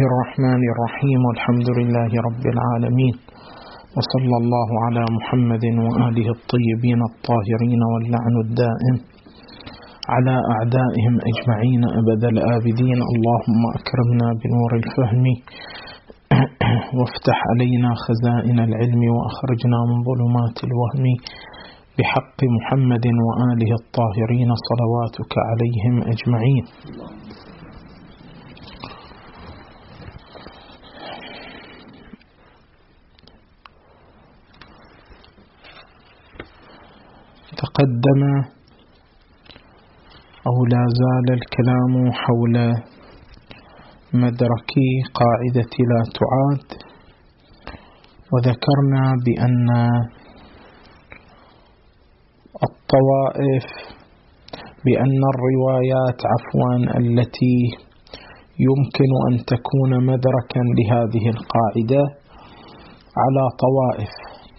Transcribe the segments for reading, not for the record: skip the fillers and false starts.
الرحمن الرحيم والحمد لله رب العالمين وصلى الله على محمد وآله الطيبين الطاهرين واللعن الدائم على أعدائهم أجمعين أبد الآبدين. اللهم أكرمنا بنور الفهم وافتح علينا خزائن العلم وأخرجنا من ظلمات الوهم بحق محمد وآله الطاهرين صلواتك عليهم أجمعين. تقدم أو لا زال الكلام حول مدرك قاعدة لا تعاد، وذكرنا بأن الروايات التي يمكن أن تكون مدركا لهذه القاعدة على طوائف،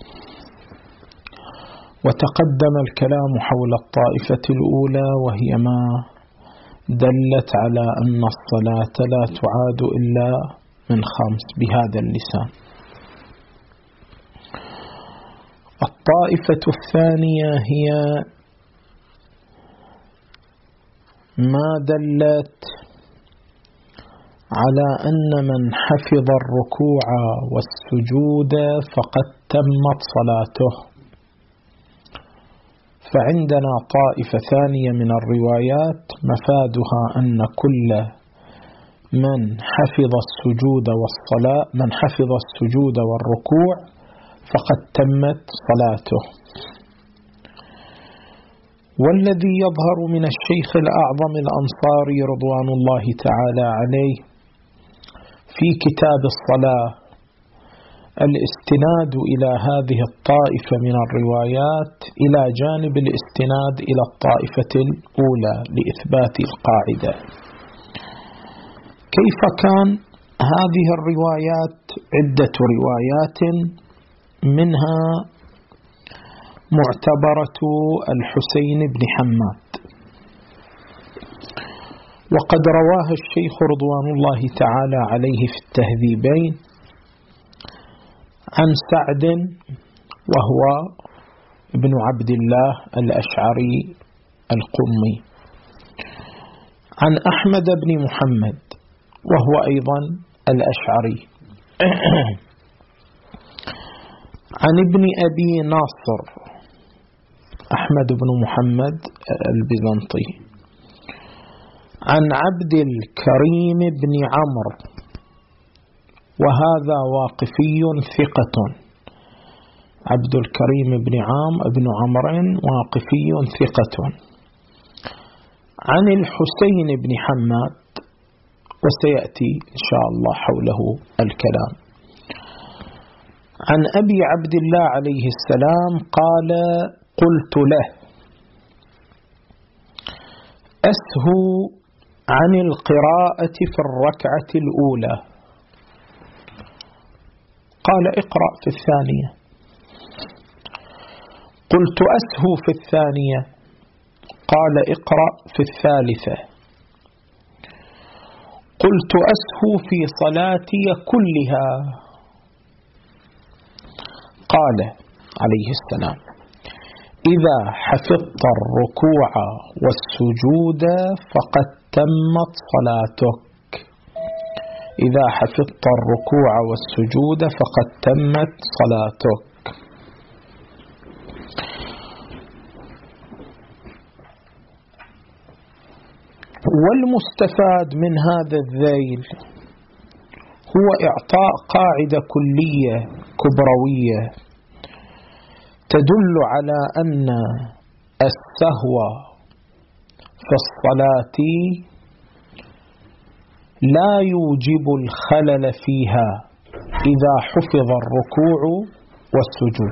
وتقدم الكلام حول الطائفة الأولى وهي ما دلت على أن الصلاة لا تعاد إلا من 5 بهذا اللسان. الطائفة الثانية هي ما دلت على أن من حفظ الركوع والسجود فقد تمت صلاته. فعندنا طائفة ثانية من الروايات مفادها أن كل من حفظ السجود والركوع فقد تمت صلاته. والذي يظهر من الشيخ الأعظم الأنصاري رضوان الله تعالى عليه في كتاب الصلاة الاستناد إلى هذه الطائفة من الروايات إلى جانب الاستناد إلى الطائفة الأولى لإثبات القاعدة. كيف كان؟ هذه الروايات عدة روايات، منها معتبرة الحسين بن حماد، وقد رواها الشيخ رضوان الله تعالى عليه في التهذيبين عن سعد وهو ابن عبد الله الأشعري القمي، عن أحمد بن محمد وهو أيضا الأشعري، عن ابن أبي ناصر أحمد بن محمد البيزنطي، عن عبد الكريم بن عمرو وهذا واقفي ثقة. عبد الكريم بن عمرو واقفي ثقة. عن الحسين بن حماد، وسيأتي إن شاء الله حوله الكلام. عن أبي عبد الله عليه السلام قال: قلت له: أسهو عن القراءة في الركعة الأولى. قال: اقرأ في الثانية. قلت: أسهو في الثانية. قال: اقرأ في الثالثة. قلت: أسهو في صلاتي كلها. قال عليه السلام: إذا حفظت الركوع والسجود فقد تمت صلاتك. إذا حفظت الركوع والسجود فقد تمت صلاتك. والمستفاد من هذا الذيل هو إعطاء قاعدة كلية كبروية تدل على أن السهو في الصلاة لا يوجب الخلل فيها إذا حفظ الركوع والسجود.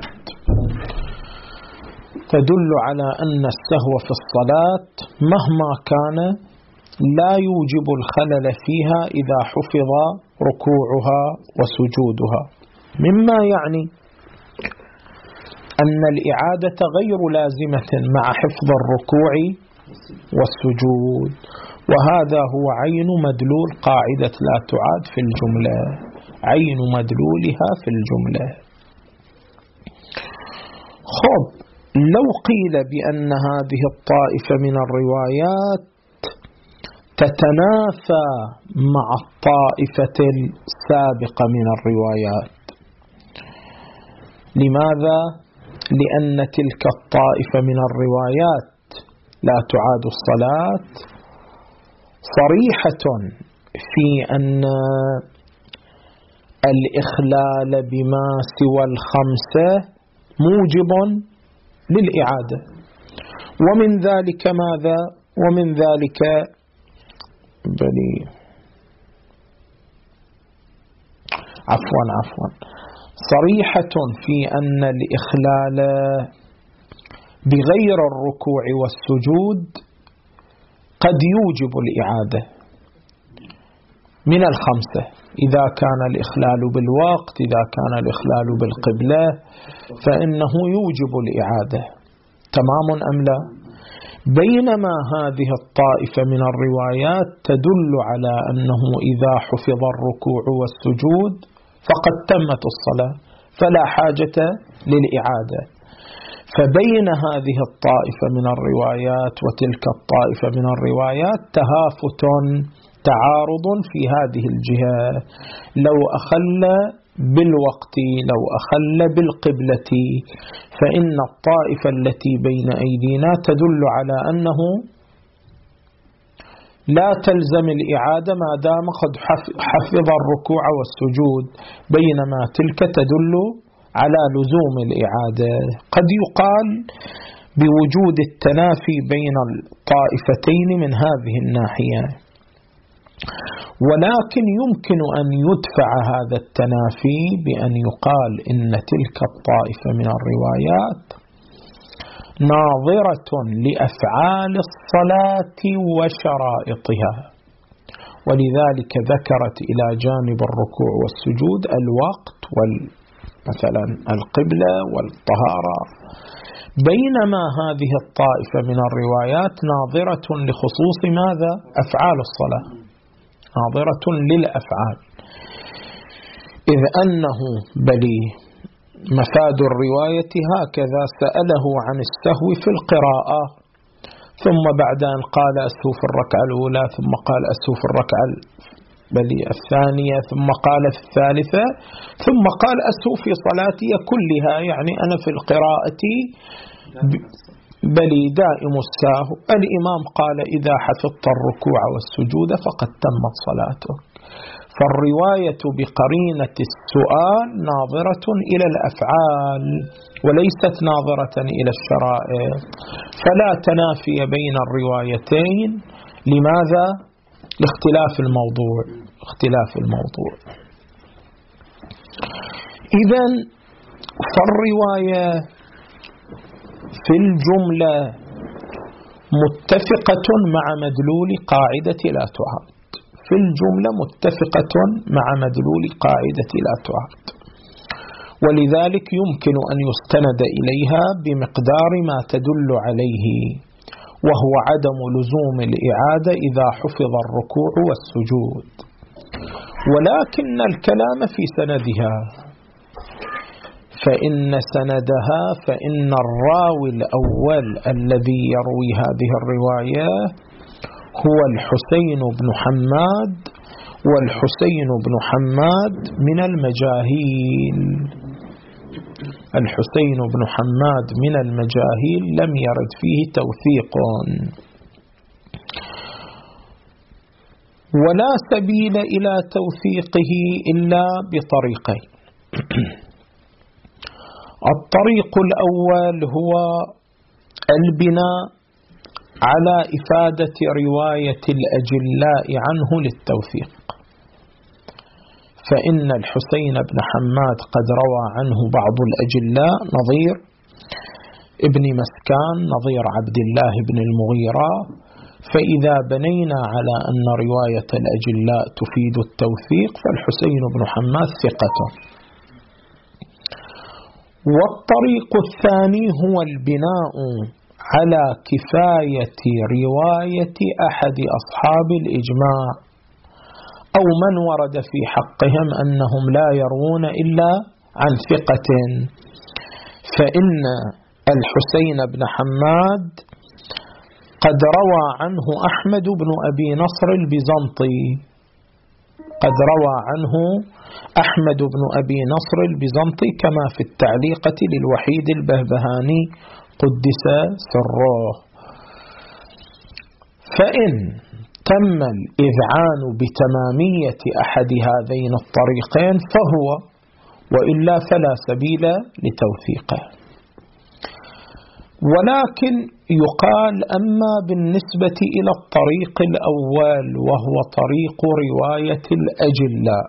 تدل على أن السهو في الصلاة مهما كان لا يوجب الخلل فيها إذا حفظ ركوعها وسجودها، مما يعني أن الإعادة غير لازمة مع حفظ الركوع والسجود، وهذا هو عين مدلول قاعدة لا تعاد في الجملة، عين مدلولها في الجملة. خب، لو قيل بأن هذه الطائفة من الروايات تتنافى مع الطائفة السابقة من الروايات، لماذا؟ لأن تلك الطائفة من الروايات لا تعاد الصلاة صريحة في أن الإخلال بما سوى الخمسة موجب للإعادة. ومن ذلك ماذا؟ ومن ذلك صريحة في أن الإخلال بغير الركوع والسجود قد يوجب الإعادة من الخمسة، إذا كان الإخلال بالوقت، إذا كان الإخلال بالقبلة، فإنه يوجب الإعادة. تمام أم لا؟ بينما هذه الطائفة من الروايات تدل على أنه إذا حفظ الركوع والسجود فقد تمت الصلاة فلا حاجة للإعادة. فبين هذه الطائفة من الروايات وتلك الطائفة من الروايات تهافت، تعارض في هذه الجهة. لو أخل بالوقت، لو أخل بالقبلة، فإن الطائفة التي بين أيدينا تدل على أنه لا تلزم الإعادة ما دام قد حفظ الركوع والسجود، بينما تلك تدل على لزوم الإعادة. قد يقال بوجود التنافي بين الطائفتين من هذه الناحية، ولكن يمكن أن يدفع هذا التنافي بأن يقال إن تلك الطائفة من الروايات ناظرة لأفعال الصلاة وشرائطها، ولذلك ذكرت إلى جانب الركوع والسجود الوقت مثلا القبلة والطهارة، بينما هذه الطائفة من الروايات ناظرة لخصوص ماذا؟ أفعال الصلاة، ناظرة للأفعال، إذ أنه مفاد الرواية هكذا: سأله عن السهو في القراءة، ثم بعد أن قال أسهو في الركعة الأولى، ثم قال أسهو في الركعة الثانية، ثم قال في الثالثة، ثم قال أسهو في صلاتي كلها، يعني أنا في القراءة دائم السهو. الإمام قال إذا حفظت الركوع والسجود فقد تمت صلاتك. فالرواية بقرينة السؤال ناظرة إلى الأفعال وليست ناظرة إلى الشرائط، فلا تنافي بين الروايتين. لماذا؟ لاختلاف الموضوع، اختلاف الموضوع. إذن فالرواية في الجملة متفقة مع مدلول قاعدة لا تعاد، في الجملة متفقة مع مدلول قاعدة لا تعاد، ولذلك يمكن أن يستند إليها بمقدار ما تدل عليه، وهو عدم لزوم الإعادة إذا حفظ الركوع والسجود. ولكن الكلام في سندها، فإن الراوي الأول الذي يروي هذه الرواية هو الحسين بن حماد، والحسين بن حماد من المجاهيل، الحسين بن حماد من المجاهيل لم يرد فيه توثيق، ولا سبيل إلى توثيقه إلا بطريقين. الطريق الأول هو البناء على إفادة رواية الأجلاء عنه للتوثيق، فإن الحسين بن حماد قد روى عنه بعض الأجلاء نظير ابن مسكان، نظير عبد الله بن المغيرة، فإذا بنينا على أن رواية الأجلاء تفيد التوثيق فالحسين بن حماد ثقة. والطريق الثاني هو البناء على كفاية رواية أحد أصحاب الإجماع أو من ورد في حقهم أنهم لا يروون إلا عن ثقة، فإن الحسين بن حماد قد روى عنه أحمد بن أبي نصر البيزنطي، قد روى عنه أحمد بن أبي نصر البيزنطي كما في التعليقة للوحيد البهبهاني قدس سره. فإن تم الإذعان بتمامية أحد هذين الطريقين فهو، وإلا فلا سبيل لتوثيقه. ولكن يقال أما بالنسبة إلى الطريق الأول وهو طريق رواية الأجلاء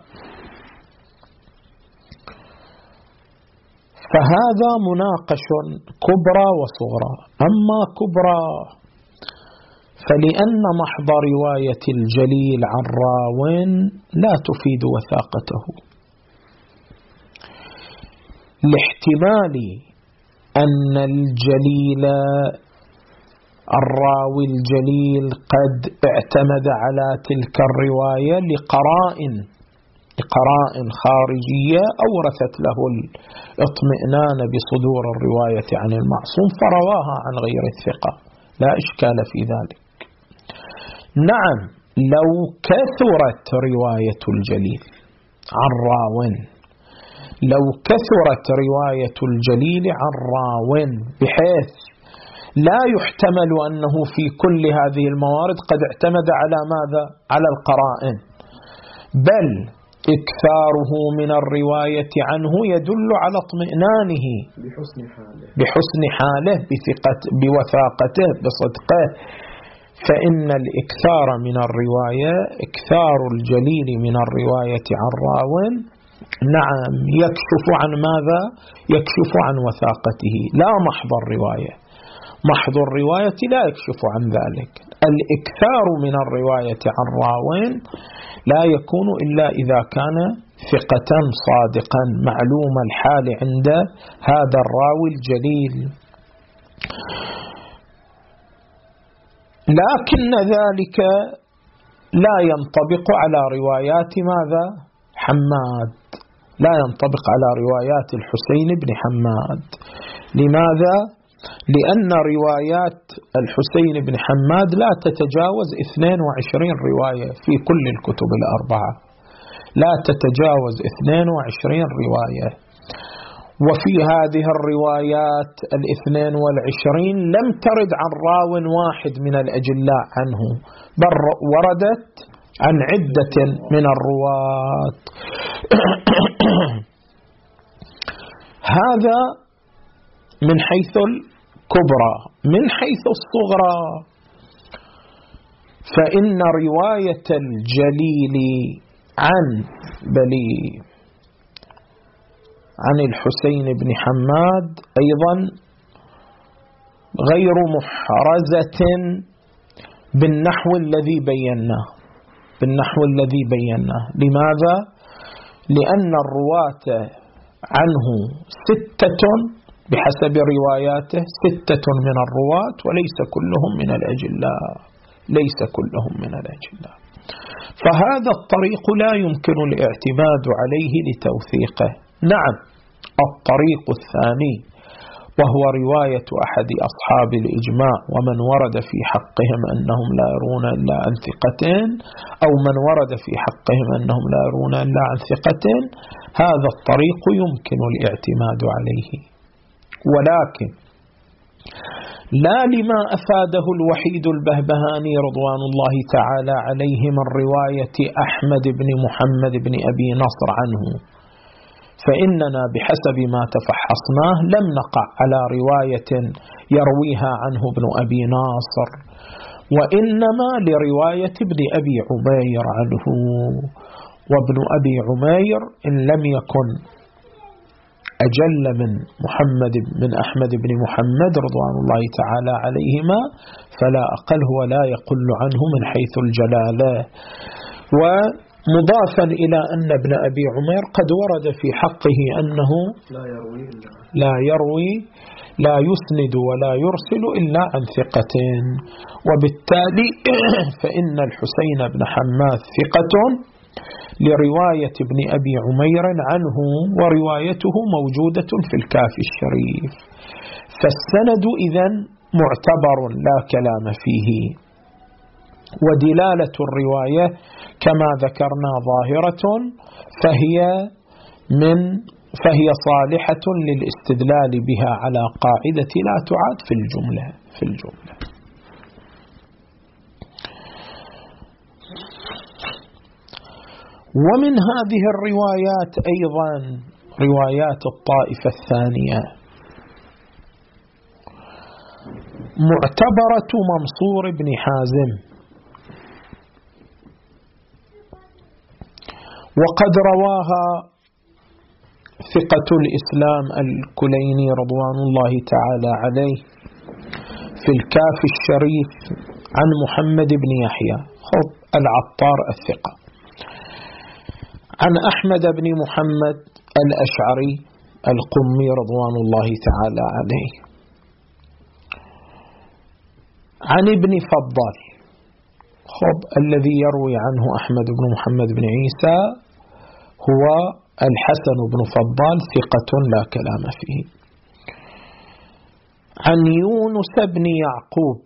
فهذا مناقش كبرى وصغرى. أما كبرى فلأن محض رواية الجليل عن راو لا تفيد وثاقته، لاحتمال أن الجليل الراوي الجليل قد اعتمد على تلك الرواية لقرائن خارجية أورثت له الاطمئنان بصدور الرواية عن المعصوم فرواها عن غير الثقة، لا إشكال في ذلك. نعم، لو كثرت رواية الجليل عن راو، لو كثرت رواية الجليل عن راو بحيث لا يحتمل أنه في كل هذه الموارد قد اعتمد على ماذا؟ على القرائن، بل إكثاره من الرواية عنه يدل على اطمئنانه بحسن حاله بوثاقته بصدقه، فإن الإكثار من الرواية، إكثار الجليل من الرواية عن راو نعم يكشف عن ماذا؟ يكشف عن وثاقته، لا محض الرواية. محض الرواية لا يكشف عن ذلك. الإكثار من الرواية عن راو لا يكون إلا إذا كان ثقة صادقا معلوم الحال عند هذا الراوي الجليل. لكن ذلك لا ينطبق على روايات ماذا؟ حماد، لا ينطبق على روايات الحسين بن حماد. لماذا؟ لأن روايات الحسين بن حماد لا تتجاوز 22 رواية في كل الكتب الأربعة، لا تتجاوز 22 رواية، وفي هذه الروايات 22 لم ترد عن راو واحد من الأجلاء عنه، بل وردت عن عدة من الرواة. هذا من حيث الكبرى. من حيث الصغرى فإن رواية الجليل عن الحسين بن حماد أيضا غير محرزة بالنحو الذي بيناه. لماذا؟ لأن الرواة عنه 6 بحسب رواياته، 6 من الرواة وليس كلهم من الأجلاء، ليس كلهم من الأجلاء. فهذا الطريق لا يمكن الاعتماد عليه لتوثيقه. نعم، الطريق الثاني وهو رواية أحد أصحاب الإجماع ومن ورد في حقهم أنهم لا يرون إلا عن ثقتين، أو من ورد في حقهم أنهم لا يرون إلا عن ثقتين، هذا الطريق يمكن الاعتماد عليه، ولكن لا لما أفاده الوحيد البهبهاني رضوان الله تعالى عليه من رواية أحمد بن محمد بن أبي نصر عنه، فإننا بحسب ما تفحصناه لم نقع على رواية يرويها عنه ابن أبي ناصر، وإنما لرواية ابن أبي عمير عنه. وابن أبي عمير إن لم يكن أجل من أحمد بن محمد رضوان الله تعالى عليهما فلا أقل هو لا يقل عنه من حيث الجلالة. مضافا إلى أن ابن أبي عمير قد ورد في حقه أنه لا يسند ولا يرسل إلا عن ثقة، وبالتالي فإن الحسين بن حماد ثقة لرواية ابن أبي عمير عنه، وروايته موجودة في الكافي الشريف، فالسند إذن معتبر لا كلام فيه، ودلالة الرواية كما ذكرنا ظاهرة، فهي صالحة للاستدلال بها على قاعدة لا تعاد في الجملة. ومن هذه الروايات أيضا روايات الطائفة الثانية معتبرة منصور بن حازم، وقد رواها ثقة الإسلام الكليني رضوان الله تعالى عليه في الكافي الشريف عن محمد بن يحيى العطار الثقة، عن أحمد بن محمد الأشعري القمي رضوان الله تعالى عليه، عن ابن فضال الذي يروي عنه أحمد بن محمد بن عيسى هو الحسن بن فضال ثقة لا كلام فيه، عن يونس بن يعقوب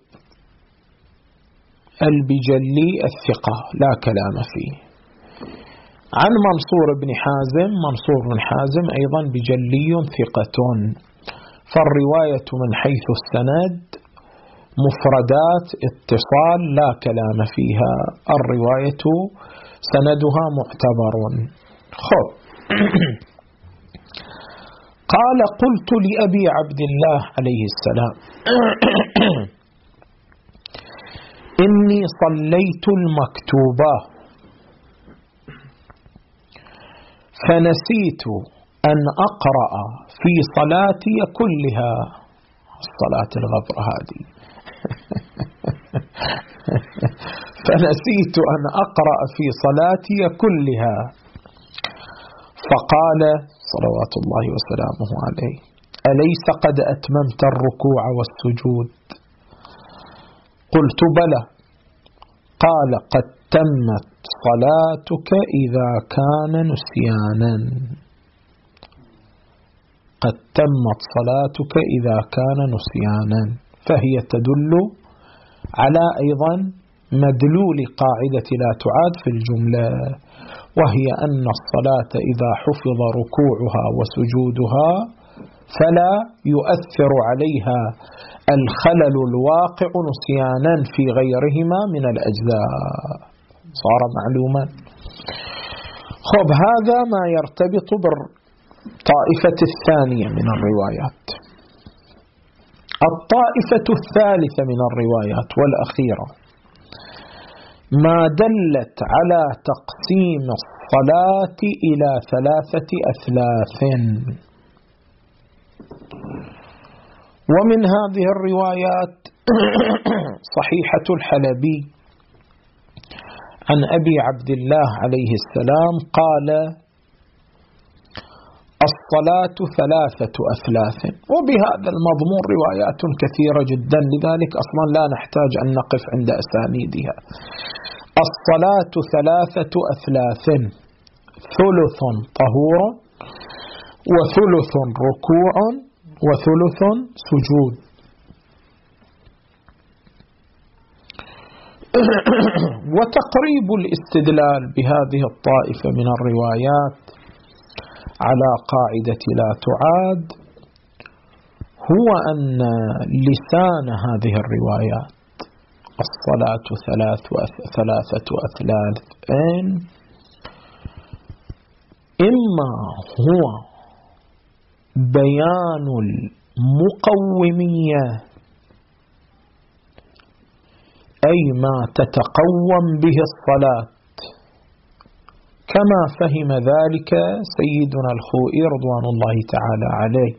البجلي الثقة لا كلام فيه، عن منصور بن حازم أيضا بجلي ثقة، فالرواية من حيث السند مفردات اتصال لا كلام فيها، الرواية سندها معتبر. قال قلت لأبي عبد الله عليه السلام إني صليت المكتوبة فنسيت أن أقرأ في صلاتي كلها، الصلاة الغبر هذه فنسيت أن أقرأ في صلاتي كلها، فقال صلوات الله وسلامه عليه أليس قد أتممت الركوع والسجود؟ قلت بلى. قال قد تمت صلاتك إذا كان نسيانا، قد تمت صلاتك إذا كان نسيانا، فهي تدل على أيضا مدلول قاعدة لا تعاد في الجملة، وهي أن الصلاة إذا حفظ ركوعها وسجودها فلا يؤثر عليها الخلل الواقع نسيانا في غيرهما من الأجزاء، صار معلوما. هذا ما يرتبط بالطائفة الثانية من الروايات. الطائفة الثالثة من الروايات والأخيرة ما دلت على تقسيم الصلاة إلى 3 أثلاث، ومن هذه الروايات صحيحة الحلبي عن أبي عبد الله عليه السلام قال الصلاة 3 أثلاث، وبهذا المضمون روايات كثيرة جدا، لذلك أصلا لا نحتاج أن نقف عند أسانيدها. الصلاة 3 أثلاث، ثلث طهور، وثلث ركوع، وثلث سجود. وتقريب الاستدلال بهذه الطائفة من الروايات على قاعدة لا تعاد هو أن لسان هذه الروايات الصلاة 3 أثلاث إما هو بيان المقومية، أي ما تتقوم به الصلاة، كما فهم ذلك سيدنا الخوئي رضوان الله تعالى عليه،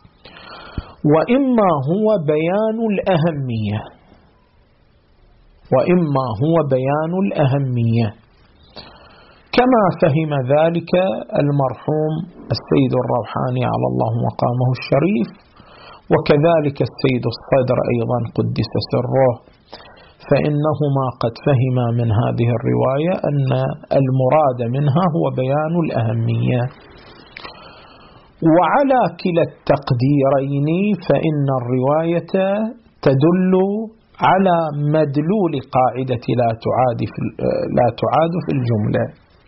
وإما هو بيان الأهمية، وإما هو بيان الأهمية، كما فهم ذلك المرحوم السيد الروحاني على الله مقامه الشريف، وكذلك السيد الصدر أيضا قدس سره، فإنهما قد فهما من هذه الرواية أن المراد منها هو بيان الأهمية. وعلى كلا التقديرين فإن الرواية تدل على مدلول قاعدة لا تعاد في الجملة.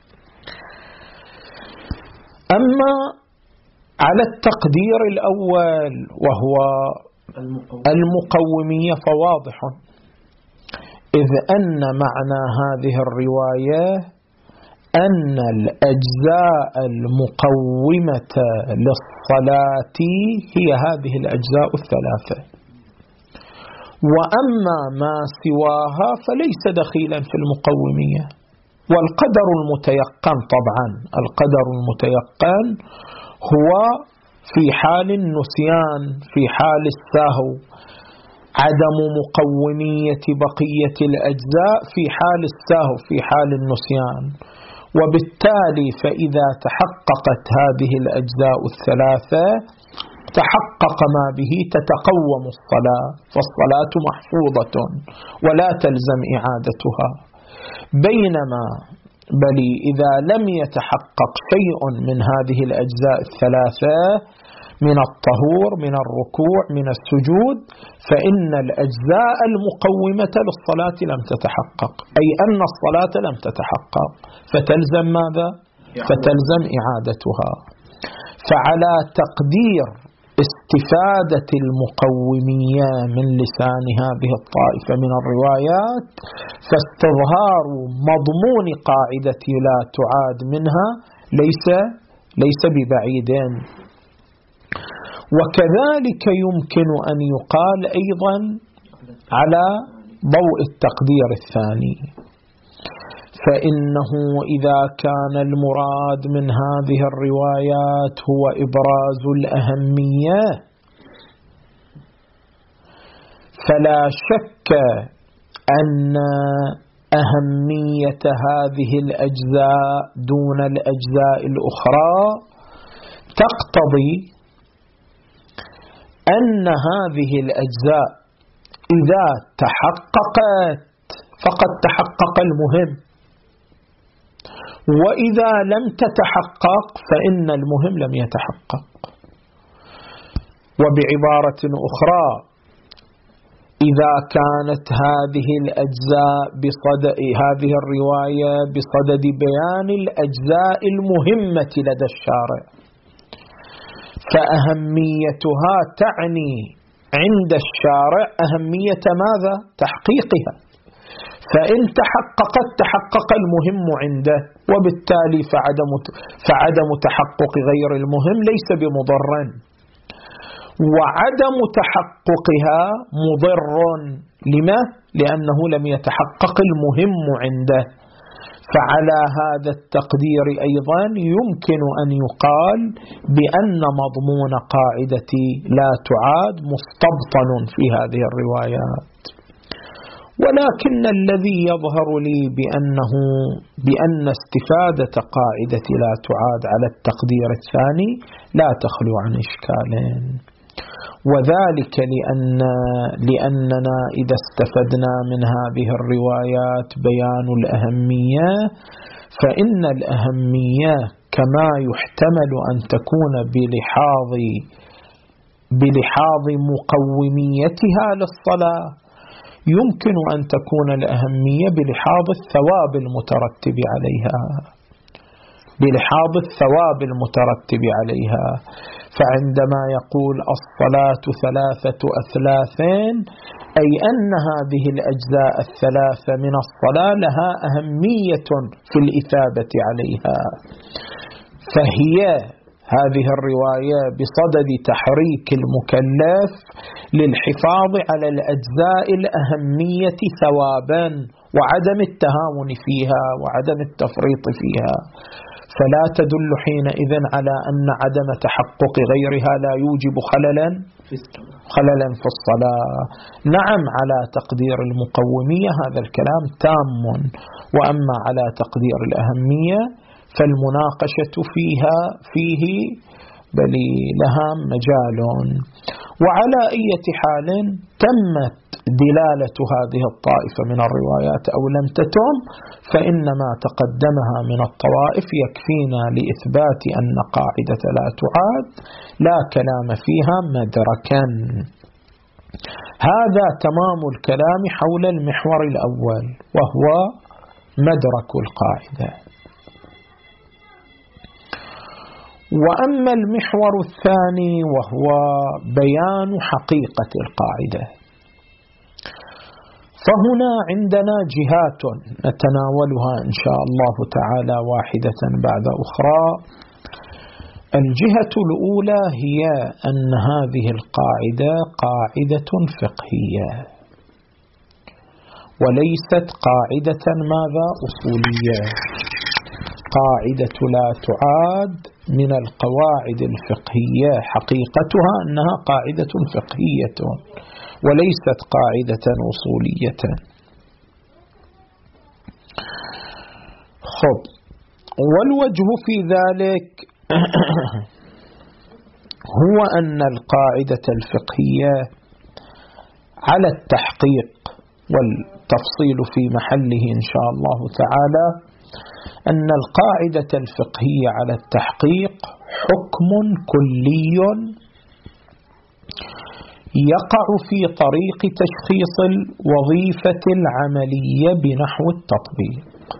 أما على التقدير الأول وهو المقومية فواضح، إذ أن معنى هذه الرواية أن الأجزاء المقومة للصلاة هي هذه الأجزاء الثلاثة، وأما ما سواها فليس دخيلا في المقومية. والقدر المتيقن، طبعا القدر المتيقن هو في حال النسيان، في حال السهو، عدم مقومية بقية الأجزاء في حال السهو في حال النسيان. وبالتالي فإذا تحققت هذه الأجزاء الثلاثة تحقق ما به تتقوم الصلاة، فالصلاة محفوظة ولا تلزم إعادتها. بينما إذا لم يتحقق شيء من هذه الأجزاء الثلاثة من الطهور، من الركوع، من السجود، فإن الأجزاء المقومة للصلاة لم تتحقق، أي أن الصلاة لم تتحقق، فتلزم ماذا؟ فتلزم إعادتها. فعلى تقدير استفادة المقومية من لسان هذه الطائفة من الروايات، فاستظهار مضمون قاعدة لا تعاد منها ليس ببعيد. وكذلك يمكن أن يقال أيضا على ضوء التقدير الثاني، فإنه إذا كان المراد من هذه الروايات هو إبراز الأهمية، فلا شك أن أهمية هذه الأجزاء دون الأجزاء الأخرى تقتضي أن هذه الأجزاء إذا تحققت فقد تحقق المهم، وإذا لم تتحقق فإن المهم لم يتحقق. وبعبارة أخرى، إذا كانت هذه الأجزاء هذه الرواية بصدد بيان الأجزاء المهمة لدى الشارع، فأهميتها تعني عند الشارع أهمية ماذا؟ تحقيقها. فإن تحققت تحقق المهم عنده، وبالتالي فعدم تحقق غير المهم ليس بمضر، وعدم تحققها مضر. لما؟ لأنه لم يتحقق المهم عنده. فعلى هذا التقدير أيضا يمكن أن يقال بأن مضمون قاعدة لا تعاد مستبطن في هذه الروايات. ولكن الذي يظهر لي بأن استفادة قاعدة لا تعاد على التقدير الثاني لا تخلو عن إشكال، وذلك لأننا إذا استفدنا من هذه الروايات بيان الأهمية، فإن الأهمية كما يحتمل أن تكون بلحاظ مقوميتها للصلاة، يمكن أن تكون الأهمية بلحاظ الثواب المترتب عليها. فعندما يقول الصلاة 3 أثلاث، أي أن هذه الأجزاء الثلاثة من الصلاة لها أهمية في الإثابة عليها. فهي هذه الرواية بصدد تحريك المكلف للحفاظ على الأجزاء الأهمية ثوابا، وعدم التهاون فيها وعدم التفريط فيها. فلا تدل حينئذ على أن عدم تحقق غيرها لا يوجب خللا في الصلاة. نعم على تقدير المقومية هذا الكلام تام، وأما على تقدير الأهمية فالمناقشة فيه بل لها مجال. وعلى أي حال تمت دلالة هذه الطائفة من الروايات أو لم تتم، فإن ما تقدمها من الطوائف يكفينا لإثبات أن قاعدة لا تعاد لا كلام فيها مدركا. هذا تمام الكلام حول المحور الأول وهو مدرك القاعدة. وأما المحور الثاني وهو بيان حقيقة القاعدة، فهنا عندنا جهات نتناولها إن شاء الله تعالى واحدة بعد أخرى. الجهة الأولى هي أن هذه القاعدة قاعدة فقهية وليست قاعدة ماذا؟ أصولية. قاعدة لا تعاد من القواعد الفقهية، حقيقتها أنها قاعدة فقهية وليست قاعدة أصولية. خب، والوجه في ذلك هو أن القاعدة الفقهية على التحقيق، والتفصيل في محله إن شاء الله تعالى، أن القاعدة الفقهية على التحقيق حكم كلي يقع في طريق تشخيص الوظيفة العملية بنحو التطبيق.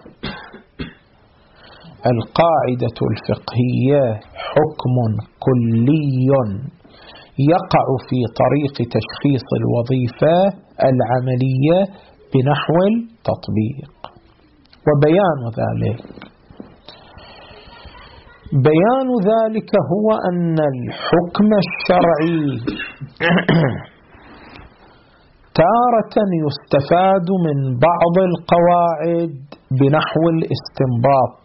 القاعدة الفقهية حكم كلي يقع في طريق تشخيص الوظيفة العملية بنحو التطبيق. وبيان ذلك هو أن الحكم الشرعي تارة يستفاد من بعض القواعد بنحو الاستنباط،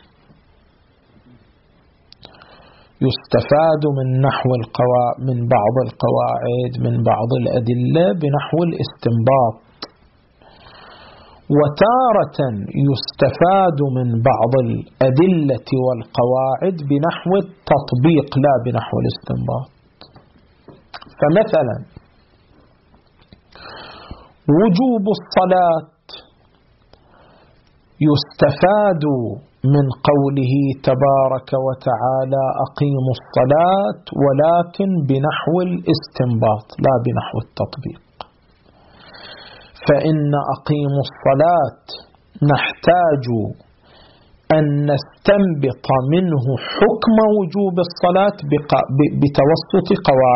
يستفاد من بعض القواعد من بعض الأدلة بنحو الاستنباط، وتارة يستفاد من بعض الأدلة والقواعد بنحو التطبيق لا بنحو الاستنباط. فمثلا وجوب الصلاة يستفاد من قوله تبارك وتعالى أقيموا الصلاة، ولكن بنحو الاستنباط لا بنحو التطبيق. فإن أقيموا الصلاة نحتاج أن نستنبط منه حكم وجوب الصلاة بتوسط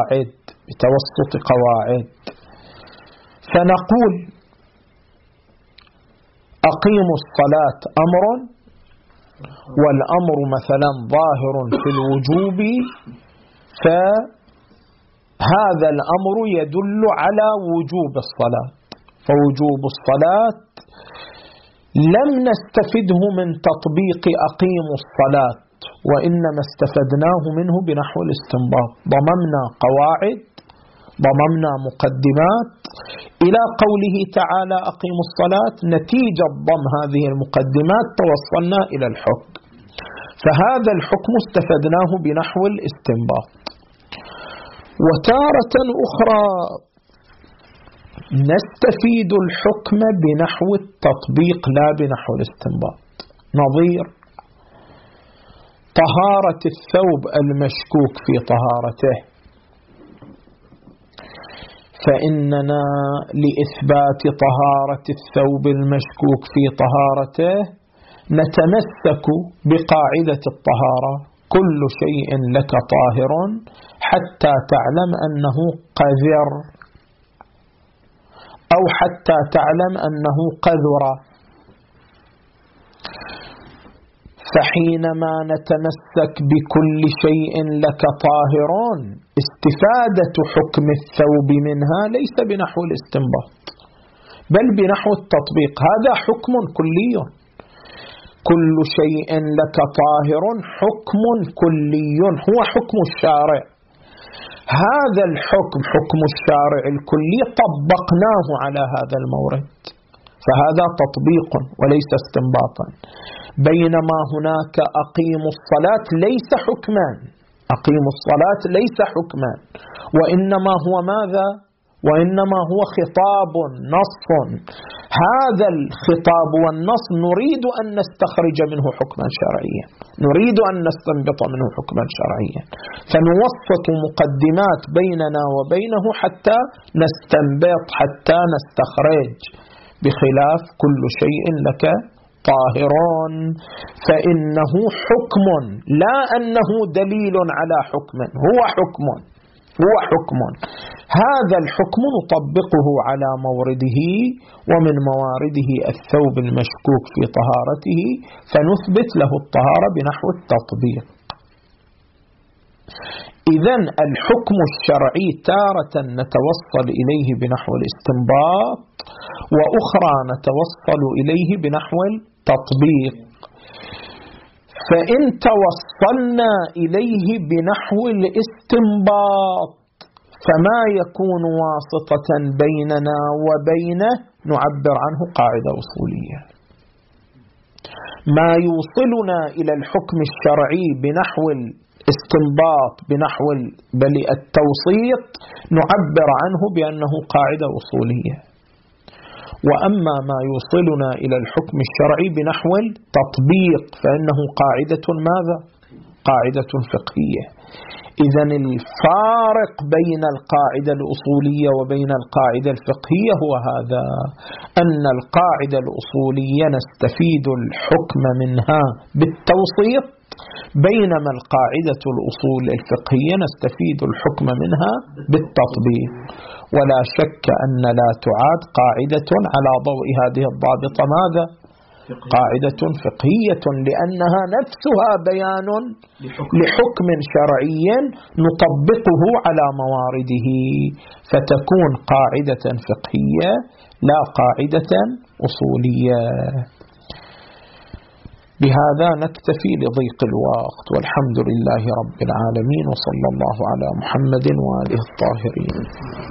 قواعد، فنقول أقيموا الصلاة أمر، والأمر مثلا ظاهر في الوجوب، فهذا الأمر يدل على وجوب الصلاة، فوجوب الصلاة لم نستفده من تطبيق أقيموا الصلاة، وإنما استفدناه منه بنحو الاستنباط. ضممنا قواعد، ضممنا مقدمات إلى قوله تعالى أقيموا الصلاة، نتيجة ضم هذه المقدمات توصلنا إلى الحكم، فهذا الحكم استفدناه بنحو الاستنباط. وتارة أخرى نستفيد الحكم بنحو التطبيق لا بنحو الاستنباط. نظير طهارة الثوب المشكوك في طهارته، فإننا لإثبات طهارة الثوب المشكوك في طهارته نتمسك بقاعدة الطهارة: كل شيء لك طاهر حتى تعلم أنه قذر، أو حتى تعلم أنه قذر. فحينما نتمسك بكل شيء لك طاهر، استفادة حكم الثوب منها ليس بنحو الاستنباط بل بنحو التطبيق. هذا حكم كلي، كل شيء لك طاهر حكم كلي هو حكم الشارع. هذا الحكم حكم الشارع الكلي طبقناه على هذا المورد، فهذا تطبيق وليس استنباطا. بينما هناك أقيموا الصلاة ليس حكما، أقيموا الصلاة ليس حكما، وإنما هو ماذا؟ وإنما هو خطاب نص. هذا الخطاب والنص نريد أن نستخرج منه حكما شرعيا، نريد أن نستنبط منه حكما شرعيا، فنوسط مقدمات بيننا وبينه حتى نستنبط، حتى نستخرج، بخلاف كل شيء لك طاهرون فإنه حكم لا أنه دليل على حكم، هو حكم، هو حكم. هذا الحكم نطبقه على مورده، ومن موارده الثوب المشكوك في طهارته فنثبت له الطهارة بنحو التطبيق. إذن الحكم الشرعي تارة نتوصل إليه بنحو الاستنباط، وأخرى نتوصل إليه بنحو التطبيق. فإن توصلنا إليه بنحو الاستنباط فما يكون واسطة بيننا وبينه نعبر عنه قاعدة أصولية. ما يوصلنا إلى الحكم الشرعي بنحو الاستنباط بنحو بل التوسيط نعبر عنه بأنه قاعدة أصولية. وأما ما يوصلنا إلى الحكم الشرعي بنحو التطبيق فإنه قاعدة ماذا؟ قاعدة فقهية. إذن الفارق بين القاعدة الأصولية وبين القاعدة الفقهية هو هذا، أن القاعدة الأصولية نستفيد الحكم منها بالتوسيط، بينما القاعدة الأصول الفقهية نستفيد الحكم منها بالتطبيق. ولا شك أن لا تعاد قاعدة على ضوء هذه الضابطة ماذا؟ قاعدة فقهية، لأنها نفسها بيان لحكم شرعي نطبقه على موارده، فتكون قاعدة فقهية لا قاعدة أصولية. بهذا نكتفي لضيق الوقت، والحمد لله رب العالمين، وصلى الله على محمد وآله الطاهرين.